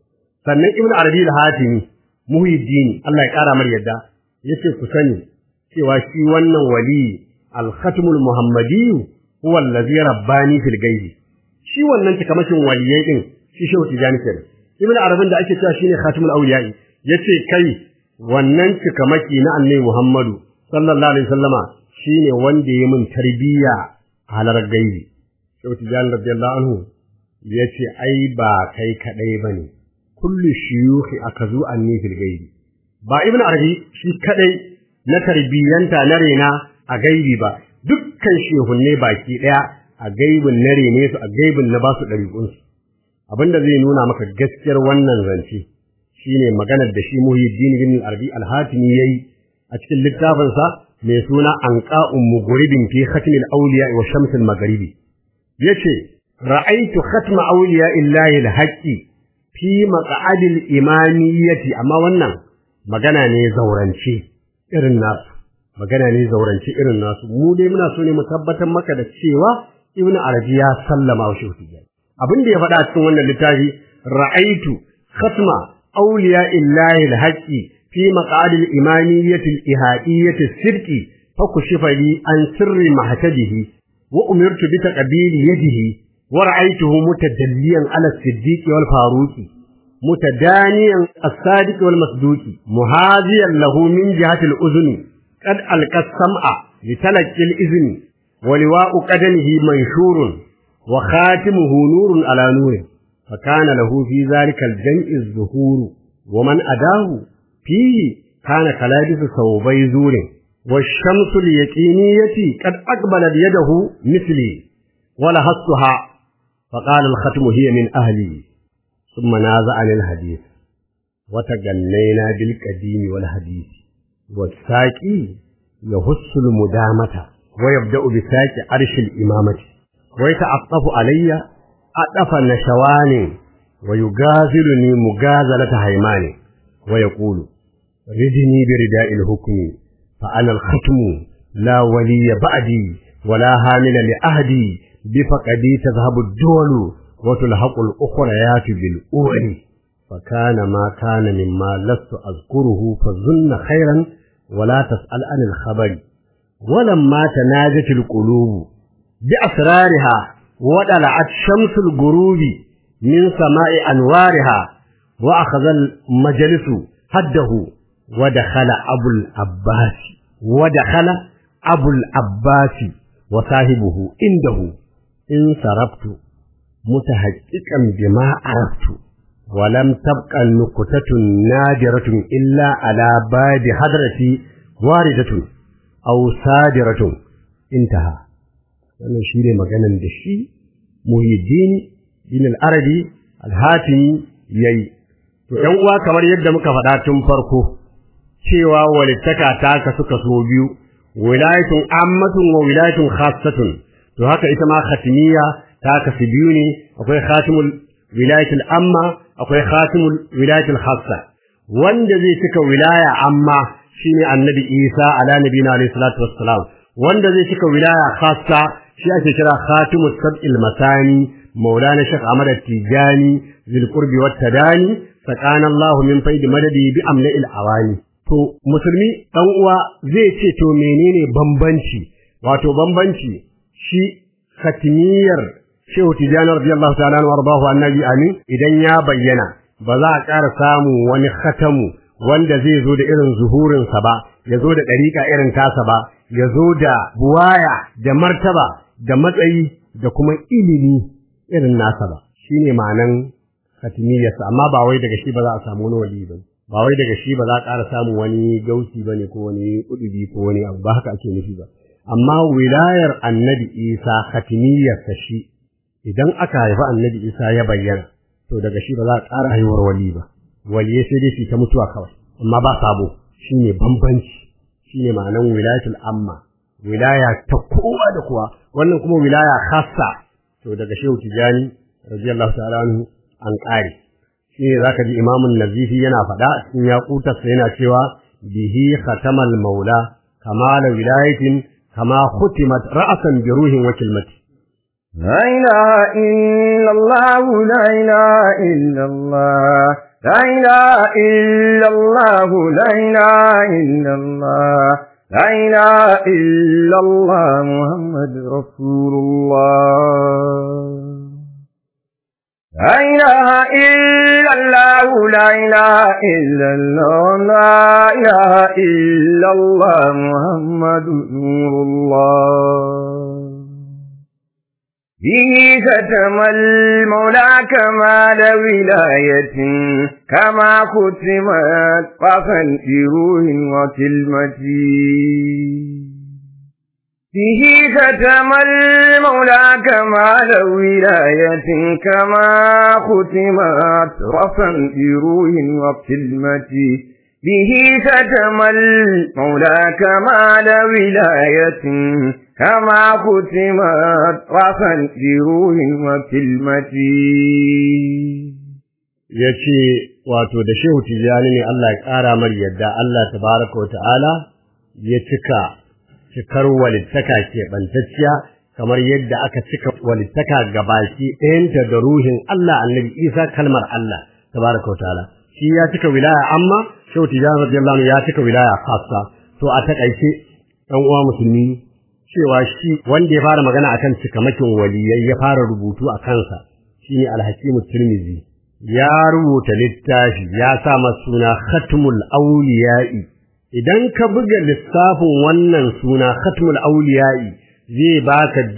A: sannan ibn arabi al-hatimi muhyiddin Allah ya kara mar yadda yace ku sani cewa shi wannan wali al-khatmul muhammadi huwa allazi rabbani fil gaibi shi wannan tikamashin waliyai din shi shehu tijani kenan ibn arabin da ake cewa shine khatimul awliya yace kai wannan cikamaki na annabi muhammadu sallallahu alaihi wasallama shine wanda ya mun tarbiyya halar gaibi shehu tijani radiyallahu anhu yace ai ba kai kadai bane kullu shuyukhi akazu anni fil gaibi ba ibn arabi shi kadai na tarbiyanta na rena a gaibi ba dukkan shehunne baki daya a gaibin na rene su a gaibin na basu dariƙun su abinda zai nuna maka gaskiyar wannan zance shine maganar da shi Muhyiddin bin Arabi al-Hatimi yayi a cikin littafin sa mai suna Anqa'un Mughribin fi Khatmil Awliya wa Shamsil Maghribi yace ra'aytu khatma awliya illahi al-haqqi fi maq'adil imamiyyati amma wannan magana ne zaurance irin nasu magana ne zaurance irin nasu mu dai muna so ne mu tabbatar maka da cewa Ibn Arabi ya sallama wa Shehu Tijani abin da ya faɗa cikin wannan littafi ra'aitu khatma awliya illahi al-haqqi fi maq'adil imamiyyati al-ihadiyyati as-sirqi fakushifa li an sirri mahtadihi wa umirtu bi taqbili yadihi wa ra'aytuhu mutadalliyan ala as-siddiq wal faruqi mutadaniyan as-sadiq wal masduqi muhaziyan lahu min jihati al-udhuni qad alqa as-sam'a li talaqi al-izni wa liwa'u qadamihi manshurun wa khatimuhu nurun ala nurin fakana lahu fi dhalika al-jam'i az-zuhur wa man adahu fihi kana kalabis sawbay zurin والشمس اليقينية قد أقبلت يده مثلي ولهستها فقال الختم هي من أهلي ثم نازعني الحديث وتجنينا بالقديم والحديث والساقي يهس المدامة ويبدأ بساق عرش الإمامة ويتعطف علي أطف النشوان ويغازلني مغازلة هيمان ويقول ردني برداء الحكم فأنا الختم لا ولي بعدي ولا هامل لأهدي بفقدي تذهب الدول وتلحق الأخريات بالأول فكان ما كان مما لست أذكره فظن خيرا ولا تسأل عن الخبر ولما تناجت القلوب بأسرارها ودلعت شمس الغروب من سماء أنوارها وأخذ المجلس حده ودخل أبو العباس وصاحبه عنده انصرفت متحققا بما عرفت ولم تبقى نكتة نادرة إلا على باب حضرتي واردة أو صادرة انتهى wannan shine maganan da shi Muhyiddin bin al-Arabi al-Hatimi yayi to ɗan uwa kamar yadda muka faɗa tun farko cewa walittaka ta kasu kaso biyu wilayatun ammatun wa wilayatun khassatun to haka ita ma khatimiyya ta kasu biyu ne akwai khatimul wilayatul amma akwai khatimul wilayatul khassa wanda zai cika wilaya amma shine annabi Isa ala nabiyina alayhi salatu wassalam wanda zai cika wilaya khassa shi ake kira khatimus sab'il masani maulana Sheikh Ahmad Tijani zil qurbi wat tadani sakana Allah min faidi madadi bi amla'il awani to musulmi dan uwa zai ce to menene bambanci wato bambanci shi khatimiyar Shehu Tijani radiyallahu ta'ala anhu warḍahu annabi amin idan ya bayyana ba za a ƙara samu wani khatamu wanda zai zo da irin zuhurin sa ba ya zo da dariƙa irin tasa ba ya zo da buwaya da martaba da matsayi da kuma ilimi irin nasa ba shine ma'anan khatimiyarsa amma ba wai daga shi ba za a samu wani wali ba ba wai daga shi ba za a ƙara samu wani gausi bane ko wani kudubi ko wani abu ba haka ake nufi ba amma wilayar annabi Isa khatimiyarsa shi idan aka haifa annabi Isa ya bayyana to daga shi ba za a ƙara haihuwar wali ba waliye sai dai shi ta mutuwa kawai amma ba sabo shine bambanci shine ma'anan wilayatul amma wilaya ta kowa da kowa wannan kuma wilaya khassa to daga Shehu Tijani radiyallahu ta'ala anhu an ƙare shine zaka ji Imamun Nazifi yana faɗa cikin yaqutarsa yana cewa bihi khatamal maula kamala wilayatin kama khutimat ra'san bi ruhin wa kilmati
B: لا إله إلا الله لا إله إلا الله لا إله إلا الله لا إله إلا الله لا إله إلا الله محمد رسول الله لا إله إلا الله لا إله إلا الله لا إله إلا الله محمد نور الله به ختم المولى كمال ولاية كما ختمت قفا في روح وكلمة به ختم المولى كمال ولاية كما ختمت قفا في روح وكلمة به ختم المولى كمال ولاية كما ختمت قفا في روح وكلمة
A: yace wato da Shehu Tijani ne Allah ya ƙara mar yadda Allah tabaraka wa ta'ala ya cikar walittaka ke bantacciya kamar yadda aka cika walittaka gabaki ɗayanta da ruhin Allah Annabi Isa kalmar Allah tabaraka wa ta'ala shi ya cika wilaya amma Shehu Tijani radiyallahu anhu ya cika wilaya khassa to a takaice ɗan uwa musulmi cewa shi wanda ya fara magana akan cikamakin waliyai ya fara rubutu a kansa shine Al-Hakim Tirmidhi ya rubuta littafi ya sa masa suna Khatmul Awliya'i idan ka buga lissafin wannan suna Khatmul Awliya'i zai baka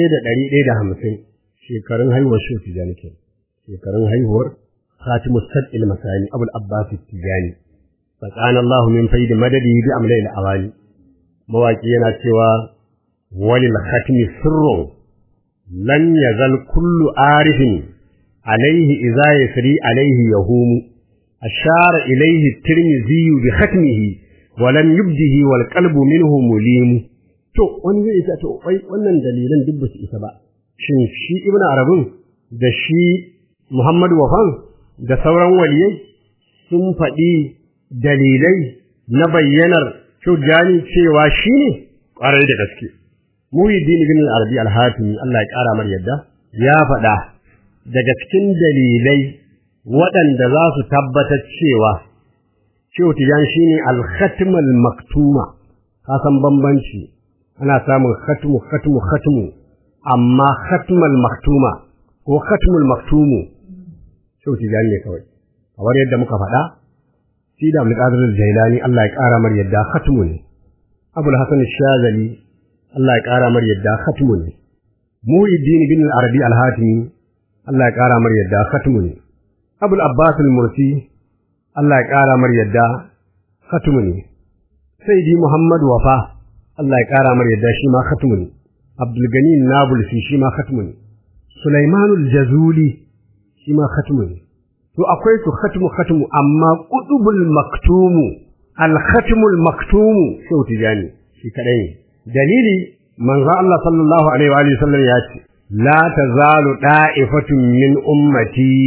A: 1150 shekarun haihuwar Shehu Tijani ke shekarun haihuwar Khatimus Sadil Masani Abul Abbas Tijani sakana Allah min faidi madadi bi amlai al-awali mawaki yana cewa walil khatmi sirrun lan yazal kullu arifin alayhi idza yasri alayhi yahumu ashara ilayhi at-Tirmidhi bi khatmihi wa lam yubdihi wal qalbu minhu mulim to wani zai ce to wannan dalilan duk ba su isa ba shin shi ibnu arabin da shi muhammad wafan da sauran waliyai sun faɗi dalilai na bayyanar shujani cewa shi ne ƙwarai da gaske Muhyiddin ibn al-Arabi al-Hatimi Allah ya ƙara mar yadda ya faɗa daga cikin dalilai waɗanda za su tabbatar cewa Shehu Tijani shine al-khatm al-maktuma ka san bambanci ana samun khatmu amma khatm al-maktuma ko khatm al-maktumu Shehu Tijani ne kawai kamar yadda muka faɗa Sidi Abdul Qadir al-Jailani Allah ya ƙara mar yadda khatmu ne Abul Hasan al-Shazali Allah ya ƙara mar yadda khatmu ne Muhyiddin ibn al-Arabi al-Hatimi Allah ya ƙara mar yadda khatmu ne Abul Abbas al-Mursi Allah ya ƙara mar yadda khatmu ne Sayyidi Muhammad Wafa Allah ya ƙara mar yadda shi ma khatmu ne Abdul Gani Nabulsi shi ma khatmu ne Sulaiman al-Jazuli shi ma khatmu ne to akwai su khatmu amma qutubul maktumu al-khatmul maktumu Shehu Tijani shi kadai ne dalili manzo Allah sallallahu alaihi wa alihi sallam ya ce la tazalu da'ifatun min ummati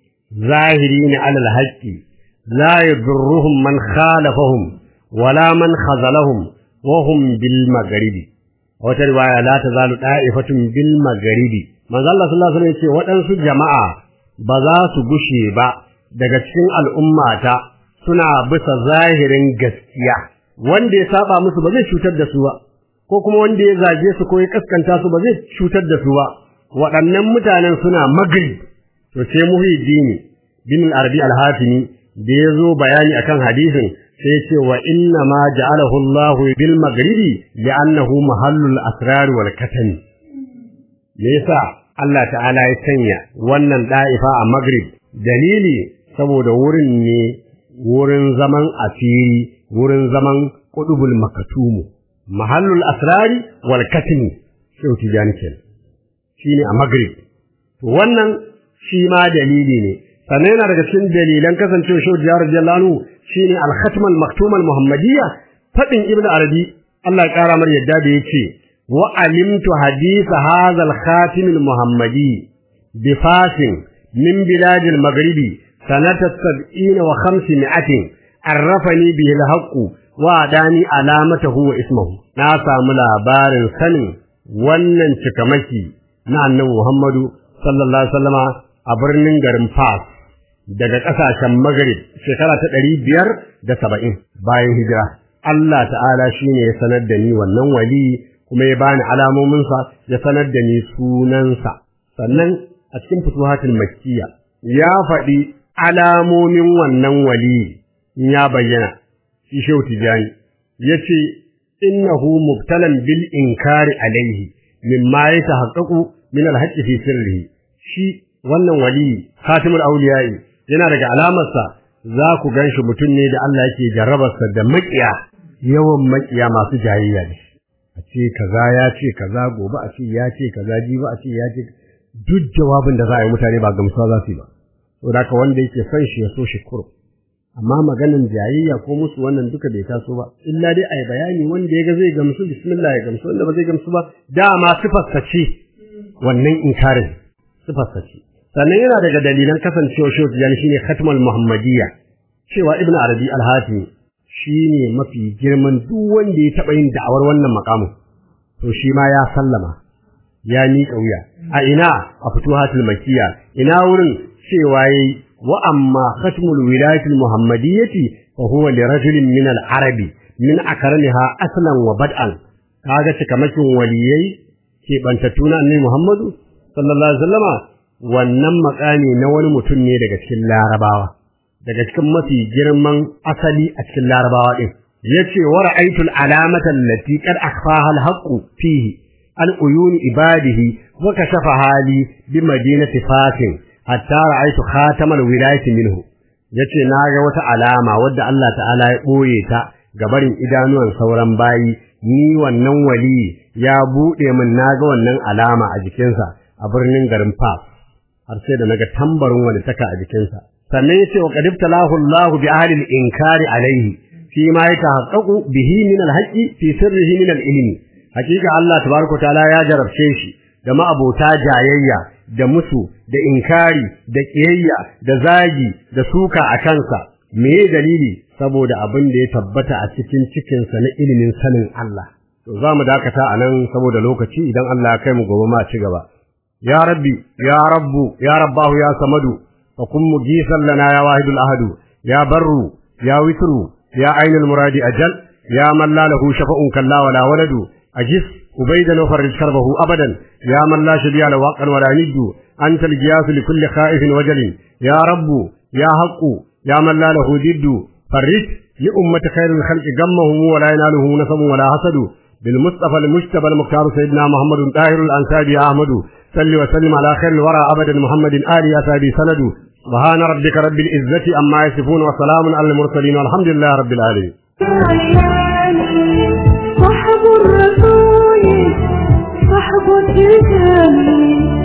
A: zahirin ala al-haqqi la yadurruhum man khalafahum wala man khazalahum wa hum bil magharibi wata riwaya la tazalu da'ifatun bil magharibi manzo Allah sallallahu alaihi wa sallam ya ce waɗansu jama'a ba za su gushe ba daga cikin al'ummata suna bisa zahirin gaskiya wanda ya saba musu ba zai cutar da su ba ko kuma wanda ya zage su ko ya kaskanta su ba zai cutar da su ba waɗannan mutanen suna magrib to sai Muhyiddin bin al-Arabi al-Hatimi da yazo bayani akan hadisin sai ya ce wa inna ma ja'alahu Allahu bil maghribi li'annahu mahallul asrar wal katami me yasa Allah ta'ala ya sanya wannan da'ifa a Maghrib dalili saboda wurin ne wurin zaman asiri wurin zaman qudubul makatumu mahallul asrari wal katmi Shehu Tijani kenan shine a Maghrib to wannan shi ma dalili ne sannan yana daga cikin dalilan kasancewa Shehu Tijani radiyallahu anhu shine al-khatm al-maktum al-muhammadiyya fadin Ibn Arabi Allah ya kara mar yadda da yake وعلمت حديث هذا الخاتم المحمدي بفاس من بلاد المغرب سنة 700 عرفني به الحق وأداني علامته واسمه ناسا ملابار سن wannan cikamaki na annabi Muhammadu sallallahu alaihi wasallama a birnin garin Fas daga ƙasashen Maghrib shekara ta 570 bayan hijira. Allah ta'ala shine ya sanar da ni wannan wali kuma ya bani alamominsa ya sanar da ni sunansa. Sannan a cikin Futuhatul Makkiyya ya faɗi alamomin wannan wali ya bayyana. Shi Shehu Tijani yace innahu mubtalan bil inkari alaihi mimma yatahaqqaqu min al-haqqi fi sirrihi. Shi wannan wali Khatimul Awliya'i yana daga alamarsa za ku ganshi mutum ne da Allah yake jarrabarsa da makiya, yawan makiya masu jayayya da shi. A ce kaza ya ce kaza, gobe a ce ya ce kaza, jibi a ce ya ce, duk jawabin da za a yi mutane ba gamsuwa za su yi ba. Saboda haka wanda yake son shi ya so shi kuro. Amma maganin jayayya ko musu wannan duka bai taso ba, illa dai a yi bayani wanda ya ga zai gamsu bismillah ya gamsu, wanda ba zai gamsu ba dama sifarsa ce wannan inkarin, sifarsa ce. Sannan yana daga dalilan kasancewa Shehu Tijani shine Khatmul Muhammadiyya, cewa Ibn Arabi Al-Hatimi shine mafi girman duk wanda ya taba yin da'awar wannan makamin, to shi ma ya sallama, ya miƙa wuya. A ina? A Futuhatul Makkiyya. Ina wurin cewa yayi wa amma Khatmul Wilayatil Muhammadiyyati fa huwa li rajulin min al-arabi min akramiha aslan wa bad'an. Kaga cikamakin waliyai ke bantatuna Annabi Muhammadu sallallahu alaihi wasallama, wannan makami na wani mutum ne daga cikin Larabawa, daga cikin mafi girman asali a cikin Larabawa din. Yace wa ra'aytul alamata allati qad akhfaha al-haqqu fihi an uyuni ibadihi wa kashafa hali bi madinati Fatin hatta ra'aytu khatamal wilayati minhu. Yace naga wata alama wadda Allah ta'ala ya boye ta gabarin idanuwan sauran bayi, ni wannan wali ya bude min naga wannan alama a jikinsa a birnin garin Fas, har sai da naga tambarin wani taka a jikinsa. Sannan yace wa qadibtalahu Allah bi ahli al-inkari alayhi fi ma yatahaqqaqu bihi min al-haqqi fi sirrihi min al-ilmi. Hakika Allah tabaraka ta'ala ya jarabce shi da ma'abota jayayya da musu da inkari da kiyayya da zagi da suka a kansa. Me dalili? Saboda abin da ya tabbata a cikin cikinsa na ilimin sanin Allah. To za mu dakata a nan saboda lokaci, idan Allah ya kai mu gobe ma ci gaba. يا ربي يا رب يا رباه يا صمد فكن مجيسا لنا يا واحد الأحد يا بر يا وتر يا عين المراد أجل يا من لا له شفاء كلا ولا ولد أجس أبيدا وفرج كربه أبدا يا من لا شبيع له وقا ولا ند أنت الجياس لكل خائف وجل يا رب يا حق يا من لا له ضد فرج لأمة خير الخلق غمهم ولا يناله نسب ولا حسد بالمصطفى المجتبى المختار سيدنا محمد طاهر الأنسابي أحمد صل وسلم على خير الورى أبدا محمد آل أسابي سند. سبحان ربك رب العزة عما يصفون وسلام على المرسلين والحمد لله رب العالمين.
C: صحب الرسول صحب الإنسان